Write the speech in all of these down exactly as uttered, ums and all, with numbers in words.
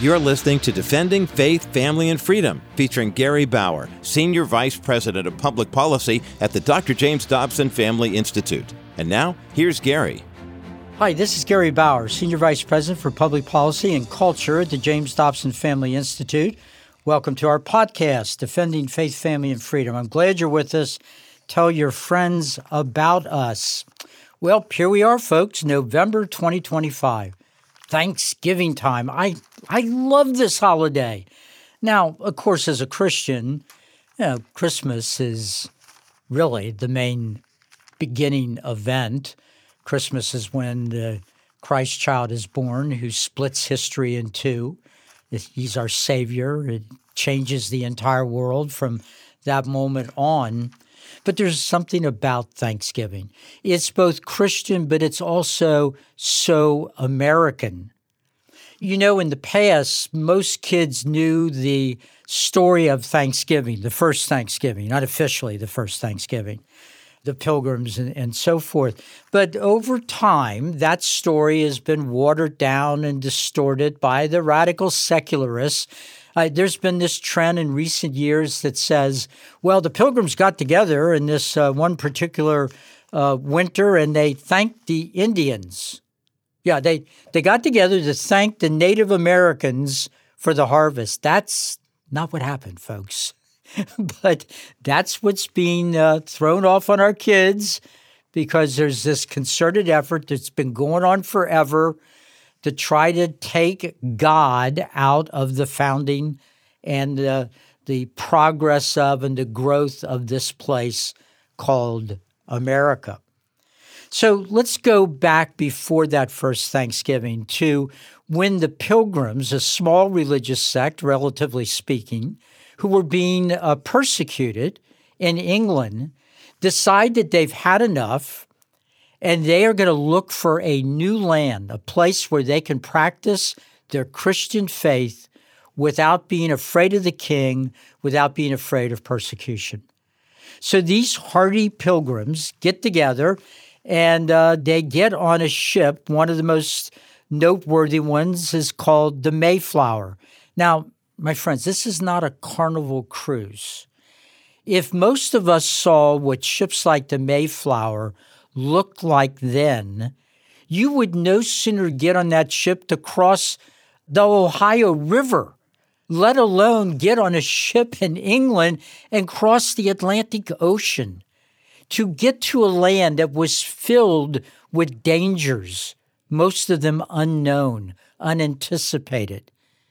You're listening to Defending Faith, Family, and Freedom, featuring Gary Bauer, Senior Vice President of Public Policy at the Doctor James Dobson Family Institute. And now, here's Gary. Hi, this is Gary Bauer, Senior Vice President for Public Policy and Culture at the James Dobson Family Institute. Welcome to our podcast, Defending Faith, Family, and Freedom. I'm glad you're with us. Tell your friends about us. Well, here we are, folks, November twenty twenty-five, Thanksgiving time. I, I love this holiday. Now, of course, as a Christian, you know, Christmas is really the main beginning event. Christmas is when the Christ child is born, who splits history in two. He's our Savior. It changes the entire world from that moment on. But there's something about Thanksgiving. It's both Christian, but it's also so American. You know, in the past, most kids knew the story of Thanksgiving, the first Thanksgiving, not officially the first Thanksgiving, the Pilgrims and, and so forth. But over time, that story has been watered down and distorted by the radical secularists. Uh, there's been this trend in recent years that says, well, the Pilgrims got together in this uh, one particular uh, winter and they thanked the Indians. Yeah, they, they got together to thank the Native Americans for the harvest. That's not what happened, folks. But that's what's being uh, thrown off on our kids because there's this concerted effort that's been going on forever to try to take God out of the founding and uh, the progress of and the growth of this place called America. So let's go back before that first Thanksgiving to when the Pilgrims, a small religious sect, relatively speaking, who were being uh, persecuted in England, decide that they've had enough and they are going to look for a new land, a place where they can practice their Christian faith without being afraid of the king, without being afraid of persecution. So these hardy pilgrims get together and uh, they get on a ship. One of the most noteworthy ones is called the Mayflower. Now, my friends, this is not a Carnival cruise. If most of us saw what ships like the Mayflower looked like then, you would no sooner get on that ship to cross the Ohio River, let alone get on a ship in England and cross the Atlantic Ocean to get to a land that was filled with dangers, most of them unknown, unanticipated.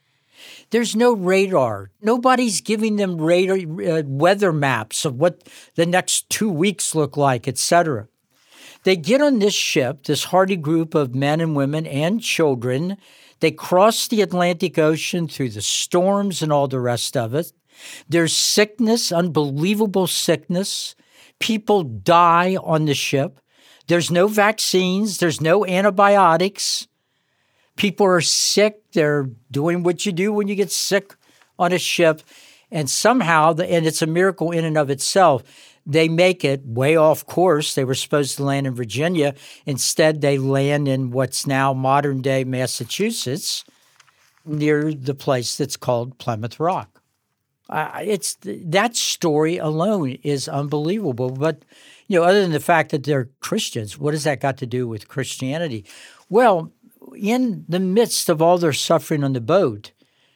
There's no radar. Nobody's giving them radar uh, weather maps of what the next two weeks look like, et cetera. They get on this ship, this hardy group of men and women and children. They cross the Atlantic Ocean through the storms and all the rest of it. There's sickness, unbelievable sickness. People die on the ship. There's no vaccines. There's no antibiotics. People are sick. They're doing what you do when you get sick on a ship. And somehow, and it's a miracle in and of itself, they make it way off course. They were supposed to land in Virginia. Instead, they land in what's now modern-day Massachusetts, near the place that's called Plymouth Rock. Uh, it's that story alone is unbelievable. But, you know, other than the fact that they're Christians, what has that got to do with Christianity? Well, in the midst of all their suffering on the boat,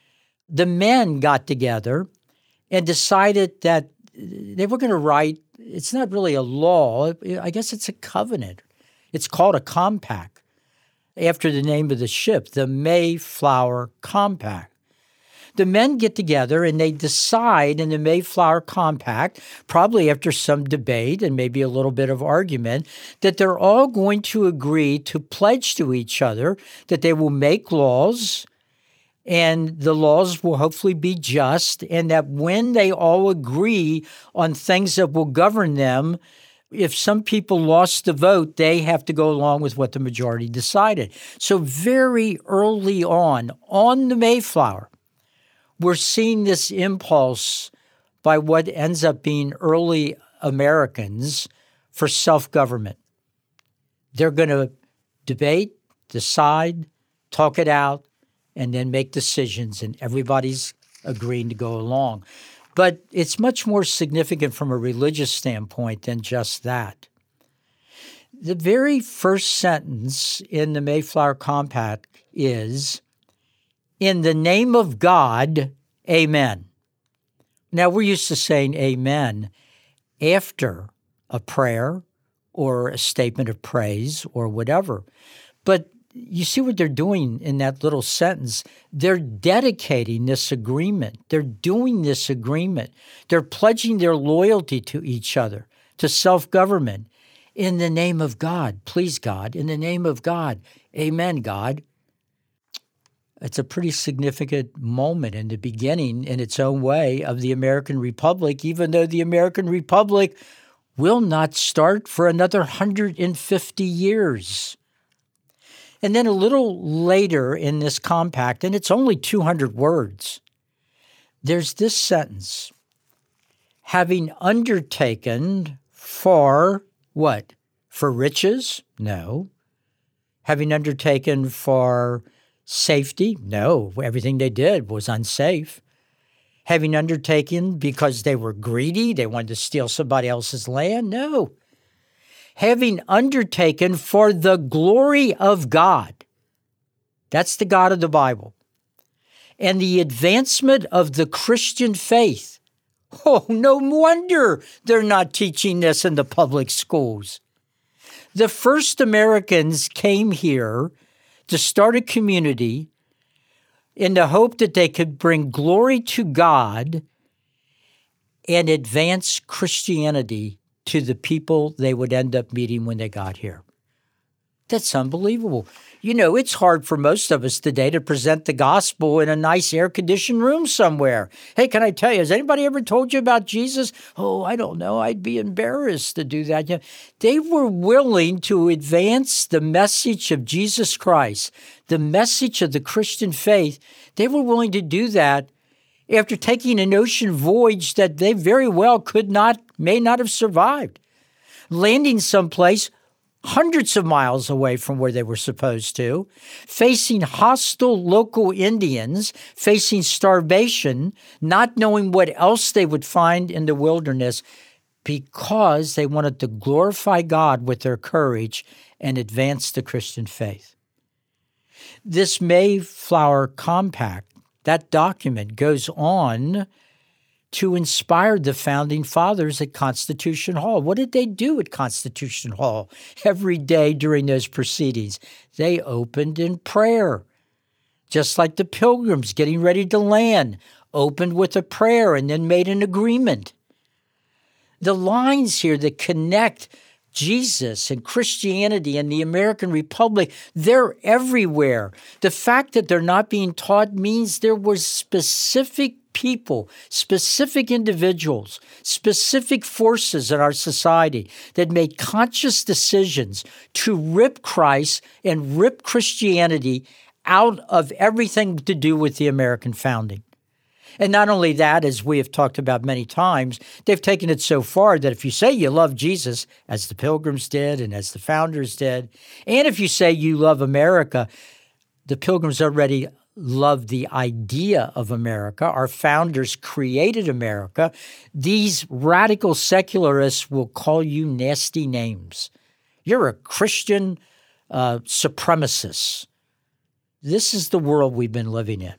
the men got together and decided that they were going to write, it's not really a law, I guess it's a covenant. It's called a compact, after the name of the ship, the Mayflower Compact. The men get together and they decide in the Mayflower Compact, probably after some debate and maybe a little bit of argument, that they're all going to agree to pledge to each other that they will make laws, and the laws will hopefully be just, and that when they all agree on things that will govern them, if some people lost the vote, they have to go along with what the majority decided. So very early on, on the Mayflower, we're seeing this impulse by what ends up being early Americans for self-government. They're going to debate, decide, talk it out, and then make decisions, and everybody's agreeing to go along. But it's much more significant from a religious standpoint than just that. The very first sentence in the Mayflower Compact is, "In the name of God, amen." Now, we're used to saying amen after a prayer or a statement of praise or whatever. But you see what they're doing in that little sentence? They're dedicating this agreement. They're doing this agreement. They're pledging their loyalty to each other, to self-government. In the name of God, please God, in the name of God, amen, God. It's a pretty significant moment in the beginning, in its own way, of the American Republic, even though the American Republic will not start for another one hundred fifty years. And then a little later in this compact, and it's only two hundred words, there's this sentence: "Having undertaken for," what? For riches? No. Having undertaken for safety? No. Everything they did was unsafe. Having undertaken because they were greedy, they wanted to steal somebody else's land? No. Having undertaken for the glory of God. That's the God of the Bible. And the advancement of the Christian faith. Oh, no wonder they're not teaching this in the public schools. The first Americans came here to start a community in the hope that they could bring glory to God and advance Christianity to the people they would end up meeting when they got here. That's unbelievable. You know, it's hard for most of us today to present the gospel in a nice air-conditioned room somewhere. Hey, can I tell you, has anybody ever told you about Jesus? Oh, I don't know. I'd be embarrassed to do that. You know, they were willing to advance the message of Jesus Christ, the message of the Christian faith. They were willing to do that after taking an ocean voyage that they very well could not, may not have survived, landing someplace hundreds of miles away from where they were supposed to, facing hostile local Indians, facing starvation, not knowing what else they would find in the wilderness, because they wanted to glorify God with their courage and advance the Christian faith. This Mayflower Compact, that document, goes on to inspire the Founding Fathers at Constitution Hall. What did they do at Constitution Hall every day during those proceedings? They opened in prayer, just like the Pilgrims getting ready to land, opened with a prayer and then made an agreement. The lines here that connect Jesus and Christianity and the American Republic, they're everywhere. The fact that they're not being taught means there were specific people, specific individuals, specific forces in our society that made conscious decisions to rip Christ and rip Christianity out of everything to do with the American founding. And not only that, as we have talked about many times, they've taken it so far that if you say you love Jesus, as the Pilgrims did and as the founders did, and if you say you love America, the Pilgrims already loved the idea of America. Our founders created America. These radical secularists will call you nasty names. You're a Christian uh, supremacist. This is the world we've been living in.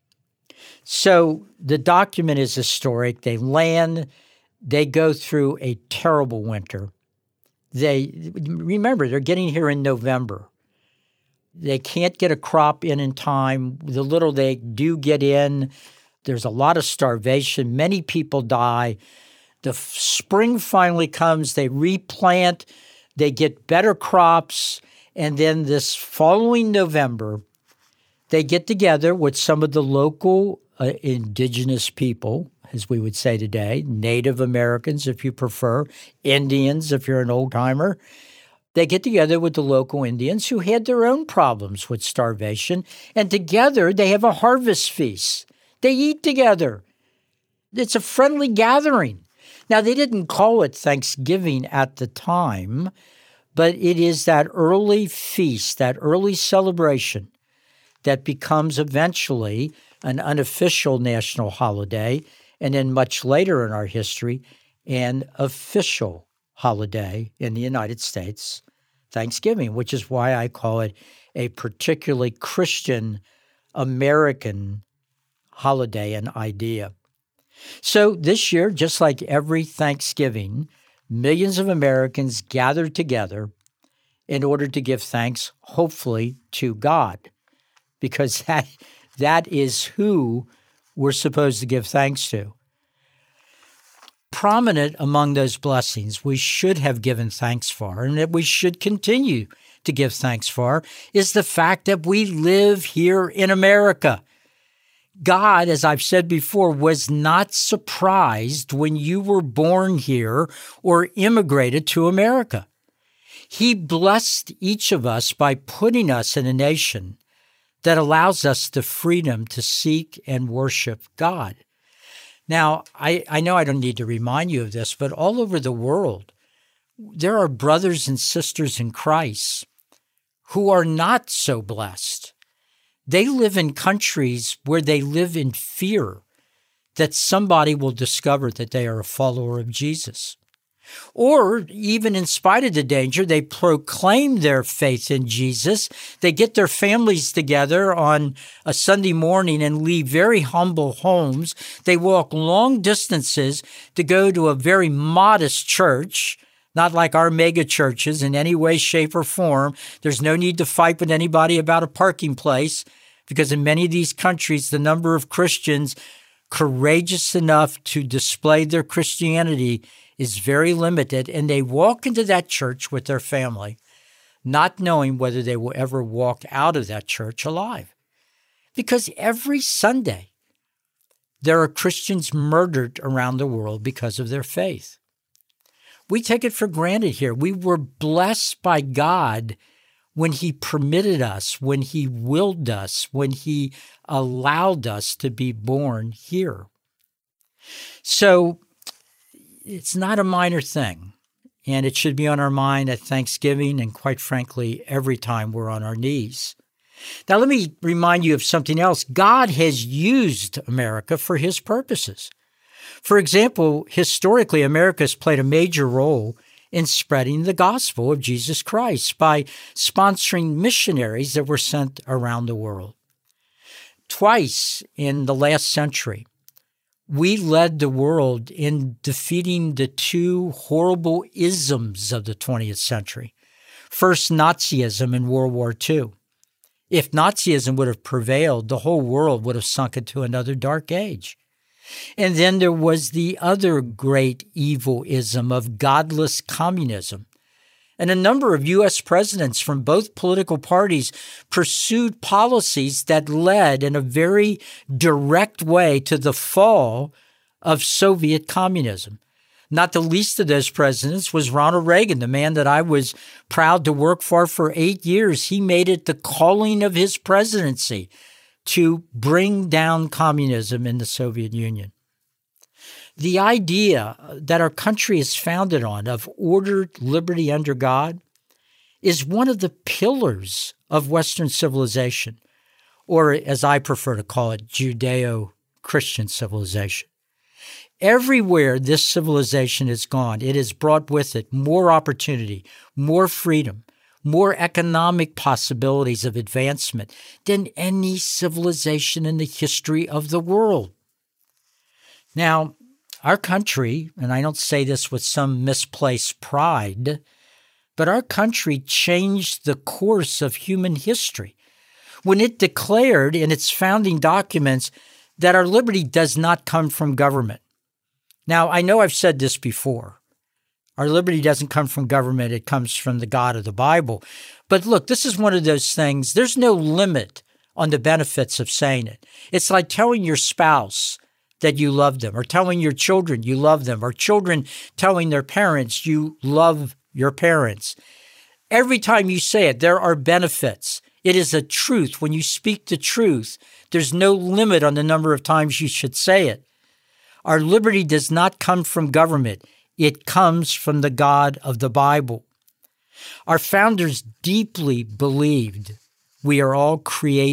So the document is historic. They land, they go through a terrible winter. They remember, they're getting here in November. They can't get a crop in in time. The little they do get in, there's a lot of starvation. Many people die. The f- spring finally comes. They replant. They get better crops. And then this following November, they get together with some of the local uh, indigenous people, as we would say today, Native Americans, if you prefer, Indians, if you're an old-timer. They get together with the local Indians who had their own problems with starvation, and together they have a harvest feast. They eat together. It's a friendly gathering. Now, they didn't call it Thanksgiving at the time, but it is that early feast, that early celebration that becomes eventually an unofficial national holiday, and then much later in our history, an official holiday in the United States, Thanksgiving, which is why I call it a particularly Christian American holiday and idea. So this year, just like every Thanksgiving, millions of Americans gathered together in order to give thanks, hopefully, to God, because that that is who we're supposed to give thanks to. Prominent among those blessings we should have given thanks for, and that we should continue to give thanks for, is the fact that we live here in America. God, as I've said before, was not surprised when you were born here or immigrated to America. He blessed each of us by putting us in a nation that allows us the freedom to seek and worship God. Now, I, I know I don't need to remind you of this, but all over the world, there are brothers and sisters in Christ who are not so blessed. They live in countries where they live in fear that somebody will discover that they are a follower of Jesus. Or even in spite of the danger, they proclaim their faith in Jesus. They get their families together on a Sunday morning and leave very humble homes. They walk long distances to go to a very modest church, not like our mega churches in any way, shape, or form. There's no need to fight with anybody about a parking place, because in many of these countries, the number of Christians courageous enough to display their Christianity is very limited, and they walk into that church with their family, not knowing whether they will ever walk out of that church alive. Because every Sunday, there are Christians murdered around the world because of their faith. We take it for granted here. We were blessed by God when He permitted us, when He willed us, when He allowed us to be born here. So it's not a minor thing, and it should be on our mind at Thanksgiving and, quite frankly, every time we're on our knees. Now, let me remind you of something else. God has used America for His purposes. For example, historically, America has played a major role in spreading the gospel of Jesus Christ by sponsoring missionaries that were sent around the world. Twice in the last century, we led the world in defeating the two horrible isms of the twentieth century. First, Nazism in World War Two. If Nazism would have prevailed, the whole world would have sunk into another dark age. And then there was the other great evil-ism of godless communism. And a number of U S presidents from both political parties pursued policies that led in a very direct way to the fall of Soviet communism. Not the least of those presidents was Ronald Reagan, the man that I was proud to work for for eight years. He made it the calling of his presidency to bring down communism in the Soviet Union. The idea that our country is founded on of ordered liberty under God is one of the pillars of Western civilization, or as I prefer to call it, Judeo-Christian civilization. Everywhere this civilization has gone, it has brought with it more opportunity, more freedom, more economic possibilities of advancement than any civilization in the history of the world. Now, our country, and I don't say this with some misplaced pride, but our country changed the course of human history when it declared in its founding documents that our liberty does not come from government. Now, I know I've said this before. Our liberty doesn't come from government. It comes from the God of the Bible. But look, this is one of those things. There's no limit on the benefits of saying it. It's like telling your spouse that you love them, or telling your children you love them, or children telling their parents you love your parents. Every time you say it, there are benefits. It is a truth. When you speak the truth, there's no limit on the number of times you should say it. Our liberty does not come from government. It comes from the God of the Bible. Our founders deeply believed we are all created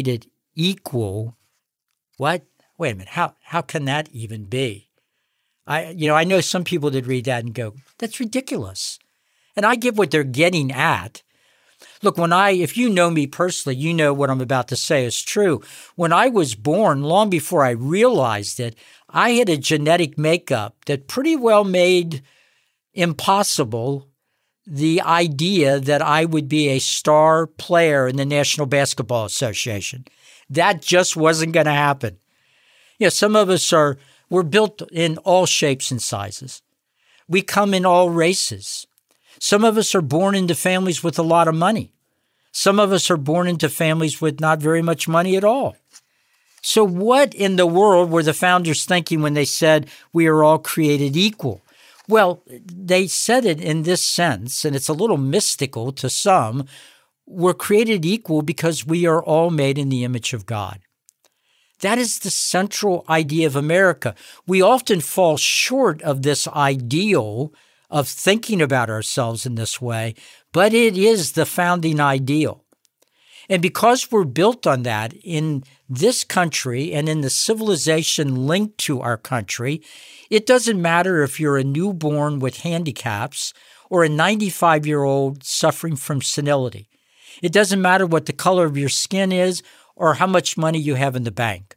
equal. What? Wait a minute. How how can that even be? I you know, I know some people that read that and go, that's ridiculous. And I get what they're getting at. Look, when I, if you know me personally, you know what I'm about to say is true. When I was born, long before I realized it, I had a genetic makeup that pretty well made impossible the idea that I would be a star player in the National Basketball Association. That just wasn't going to happen. You know, some of us are, we're built in all shapes and sizes. We come in all races. Some of us are born into families with a lot of money. Some of us are born into families with not very much money at all. So what in the world were the founders thinking when they said we are all created equal? Well, they said it in this sense, and it's a little mystical to some. We're created equal because we are all made in the image of God. That is the central idea of America. We often fall short of this ideal of thinking about ourselves in this way, but it is the founding ideal. And because we're built on that in this country and in the civilization linked to our country, it doesn't matter if you're a newborn with handicaps or a ninety-five-year-old suffering from senility. It doesn't matter what the color of your skin is or how much money you have in the bank.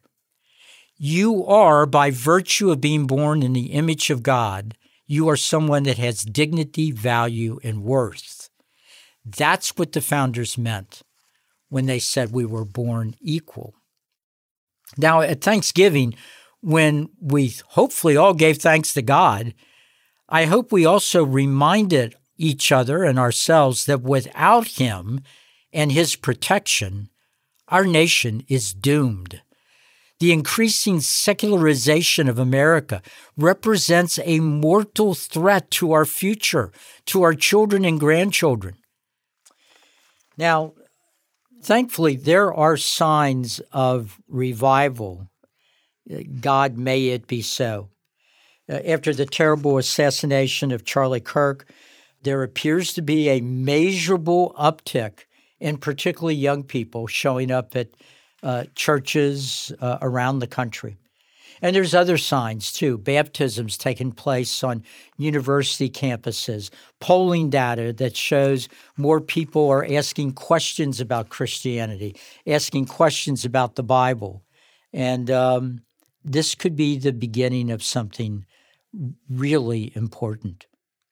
You are, by virtue of being born in the image of God, you are someone that has dignity, value, and worth. That's what the founders meant when they said we were born equal. Now, at Thanksgiving, when we hopefully all gave thanks to God, I hope we also reminded each other and ourselves that without Him and His protection, our nation is doomed. The increasing secularization of America represents a mortal threat to our future, to our children and grandchildren. Now, thankfully, there are signs of revival. God, may it be so. After the terrible assassination of Charlie Kirk, there appears to be a measurable uptick in particularly young people showing up at uh, churches uh, around the country. And there's other signs, too. Baptisms taking place on university campuses, polling data that shows more people are asking questions about Christianity, asking questions about the Bible. And um, this could be the beginning of something really important.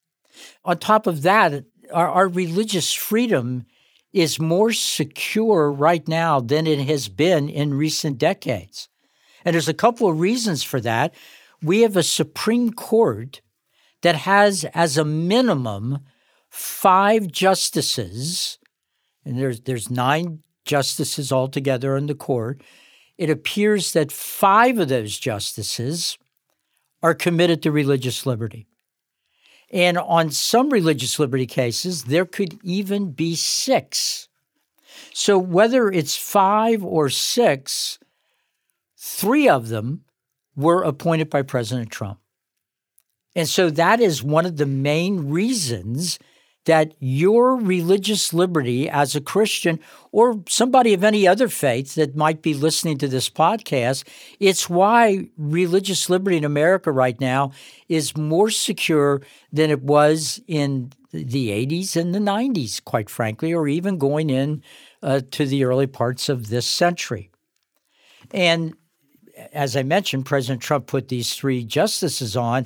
On top of that, our, our religious freedom is more secure right now than it has been in recent decades. And there's a couple of reasons for that. We have a Supreme Court that has, as a minimum, five justices, and there's there's nine justices altogether on the court. It appears that five of those justices are committed to religious liberty. And on some religious liberty cases, there could even be six. So whether it's five or six, three of them were appointed by President Trump. And so that is one of the main reasons that your religious liberty as a Christian or somebody of any other faith that might be listening to this podcast, it's why religious liberty in America right now is more secure than it was in the eighties and the nineties, quite frankly, or even going in uh, to the early parts of this century. And as I mentioned, President Trump put these three justices on.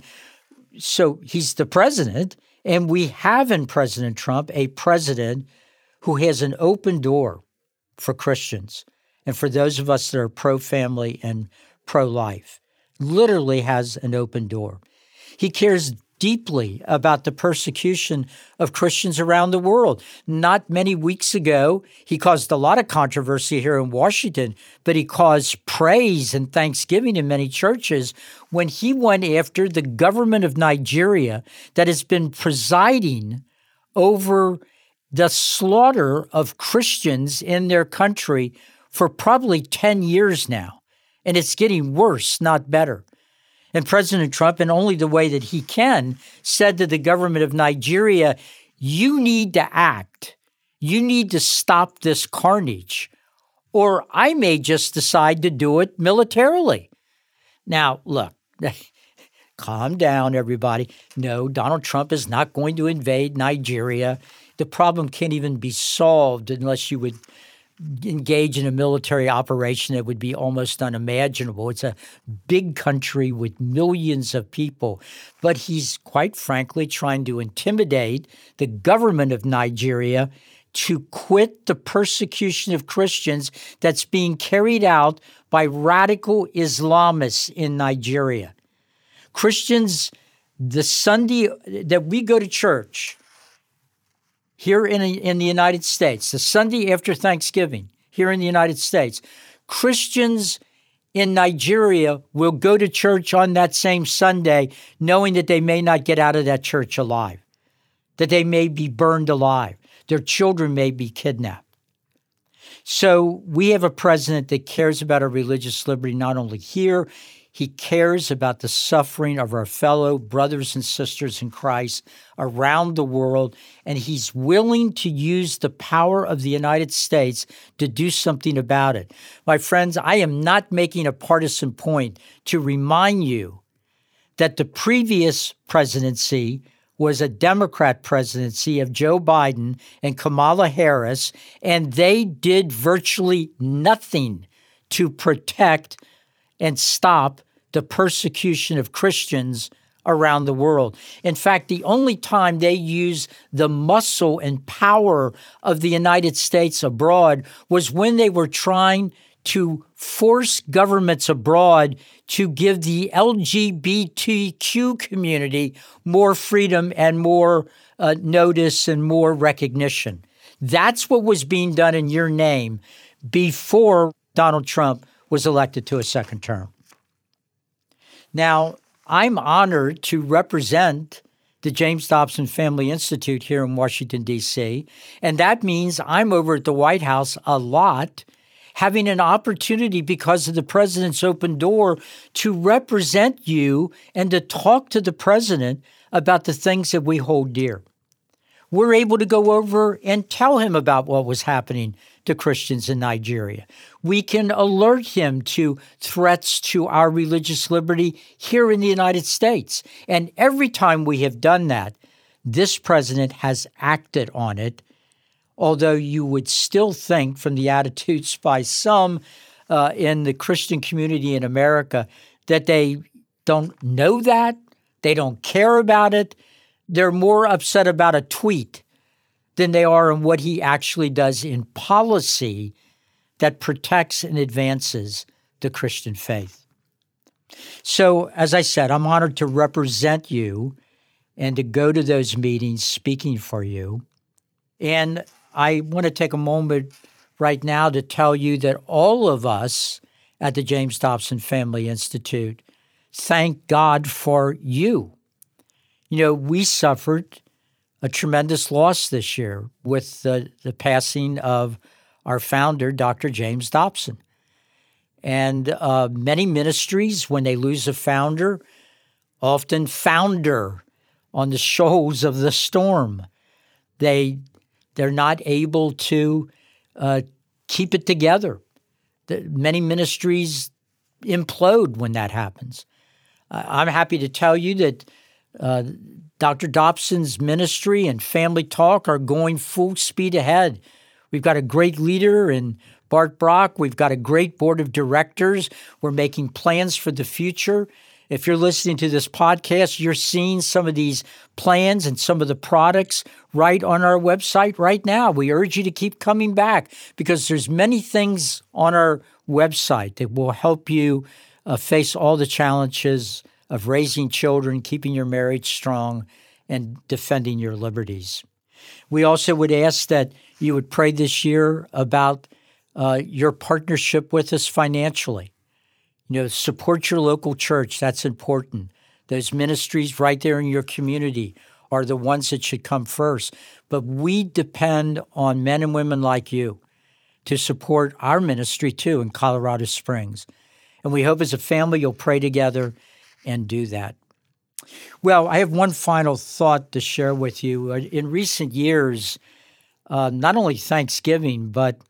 So he's the president, and we have in President Trump a president who has an open door for Christians and for those of us that are pro-family and pro-life, literally has an open door. He cares deeply about the persecution of Christians around the world. Not many weeks ago, he caused a lot of controversy here in Washington, but he caused praise and thanksgiving in many churches when he went after the government of Nigeria that has been presiding over the slaughter of Christians in their country for probably ten years now. And it's getting worse, not better. And President Trump, in only the way that he can, said to the government of Nigeria, you need to act. You need to stop this carnage, or I may just decide to do it militarily. Now, look, calm down, everybody. No, Donald Trump is not going to invade Nigeria. The problem can't even be solved unless you would engage in a military operation that would be almost unimaginable. It's a big country with millions of people. But he's quite frankly trying to intimidate the government of Nigeria to quit the persecution of Christians that's being carried out by radical Islamists in Nigeria. Christians, the Sunday that we go to church here in, in the United States, the Sunday after Thanksgiving here in the United States, Christians in Nigeria will go to church on that same Sunday knowing that they may not get out of that church alive, that they may be burned alive, their children may be kidnapped. So we have a president that cares about our religious liberty not only here, he cares about the suffering of our fellow brothers and sisters in Christ around the world, and he's willing to use the power of the United States to do something about it. My friends, I am not making a partisan point to remind you that the previous presidency was a Democrat presidency of Joe Biden and Kamala Harris, and they did virtually nothing to protect and stop the persecution of Christians around the world. In fact, the only time they used the muscle and power of the United States abroad was when they were trying to force governments abroad to give the L G B T Q community more freedom and more uh, notice and more recognition. That's what was being done in your name before Donald Trump was elected to a second term. Now, I'm honored to represent the James Dobson Family Institute here in Washington, D C, and that means I'm over at the White House a lot, having an opportunity because of the president's open door to represent you and to talk to the president about the things that we hold dear. We're able to go over and tell him about what was happening to Christians in Nigeria. We can alert him to threats to our religious liberty here in the United States. And every time we have done that, this president has acted on it, although you would still think from the attitudes by some uh, in the Christian community in America that they don't know that, they don't care about it. They're more upset about a tweet than they are in what he actually does in policy that protects and advances the Christian faith. So, as I said, I'm honored to represent you and to go to those meetings speaking for you. And I want to take a moment right now to tell you that all of us at the James Dobson Family Institute thank God for you. You know, we suffered a tremendous loss this year with the, the passing of our founder, Doctor James Dobson. And uh, many ministries, when they lose a founder, often founder on the shoals of the storm. They, they're not able to uh, keep it together. The, many ministries implode when that happens. Uh, I'm happy to tell you that Uh, Doctor Dobson's ministry and Family Talk are going full speed ahead. We've got a great leader in Bart Brock. We've got a great board of directors. We're making plans for the future. If you're listening to this podcast, you're seeing some of these plans and some of the products right on our website right now. We urge you to keep coming back because there's many things on our website that will help you uh, face all the challenges of raising children, keeping your marriage strong, and defending your liberties. We also would ask that you would pray this year about uh, your partnership with us financially. You know, support your local church. That's important. Those ministries right there in your community are the ones that should come first. But we depend on men and women like you to support our ministry too in Colorado Springs. And we hope as a family you'll pray together and do that. Well, I have one final thought to share with you. In recent years, uh, not only Thanksgiving, but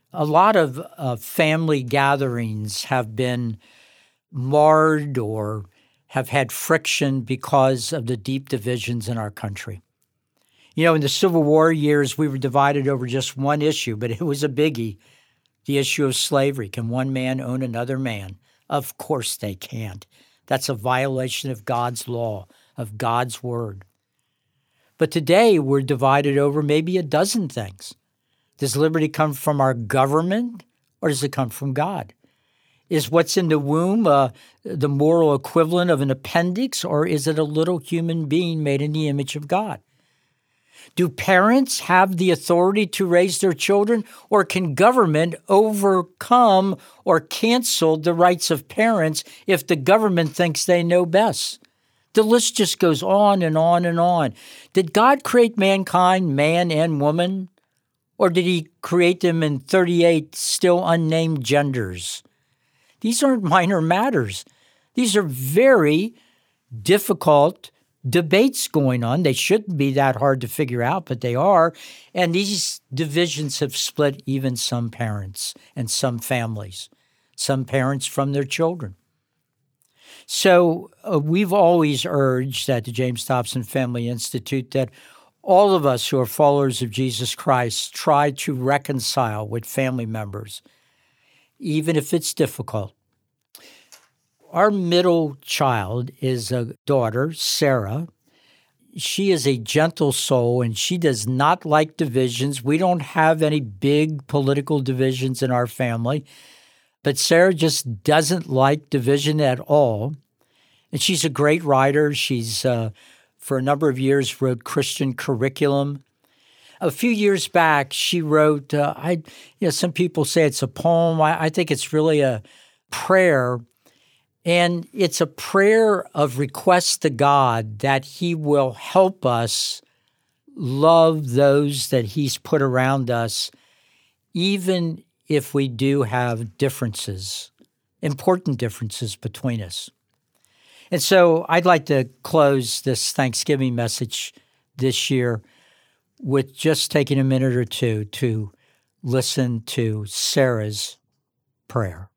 A lot of uh, family gatherings have been marred or have had friction because of the deep divisions in our country. You know, in the Civil War years, we were divided over just one issue, but it was a biggie, the issue of slavery. Can one man own another man? Of course they can't. That's a violation of God's law, of God's word. But today, we're divided over maybe a dozen things. Does liberty come from our government, or does it come from God? Is what's in the womb uh, the moral equivalent of an appendix, or is it a little human being made in the image of God? Do parents have the authority to raise their children, or can government overcome or cancel the rights of parents if the government thinks they know best? The list just goes on and on and on. Did God create mankind, man and woman? Or did he create them in thirty-eight still unnamed genders? These aren't minor matters. These are very difficult debates going on. They shouldn't be that hard to figure out, but they are. And these divisions have split even some parents and some families, some parents from their children. So uh, we've always urged at the James Dobson Family Institute that all of us who are followers of Jesus Christ try to reconcile with family members, even if it's difficult. Our middle child is a daughter, Sarah. She is a gentle soul, and she does not like divisions. We don't have any big political divisions in our family, but Sarah just doesn't like division at all. And she's a great writer. She's uh, for a number of years, wrote Christian curriculum. A few years back, she wrote, uh, I, you know, some people say it's a poem. I, I think it's really a prayer. And it's a prayer of request to God that he will help us love those that he's put around us, even if we do have differences, important differences between us. And so I'd like to close this Thanksgiving message this year with just taking a minute or two to listen to Sarah's prayer.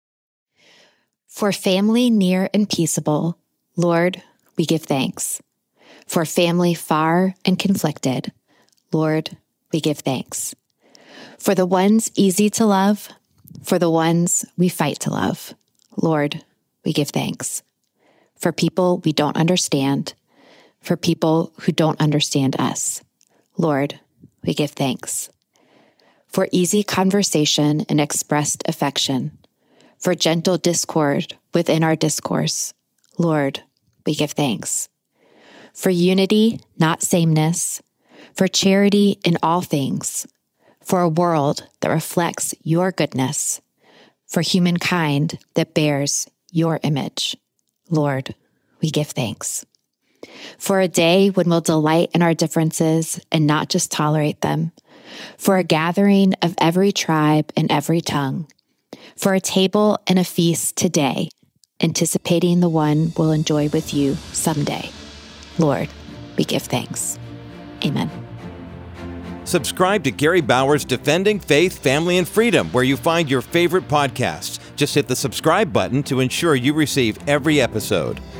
For family near and peaceable, Lord, we give thanks. For family far and conflicted, Lord, we give thanks. For the ones easy to love, for the ones we fight to love, Lord, we give thanks. For people we don't understand, for people who don't understand us, Lord, we give thanks. For easy conversation and expressed affection, for gentle discord within our discourse, Lord, we give thanks. For unity, not sameness, for charity in all things, for a world that reflects your goodness, for humankind that bears your image, Lord, we give thanks. For a day when we'll delight in our differences and not just tolerate them, for a gathering of every tribe and every tongue, for a table and a feast today, anticipating the one we'll enjoy with you someday. Lord, we give thanks. Amen. Subscribe to Gary Bauer's Defending Faith, Family, and Freedom, where you find your favorite podcasts. Just hit the subscribe button to ensure you receive every episode.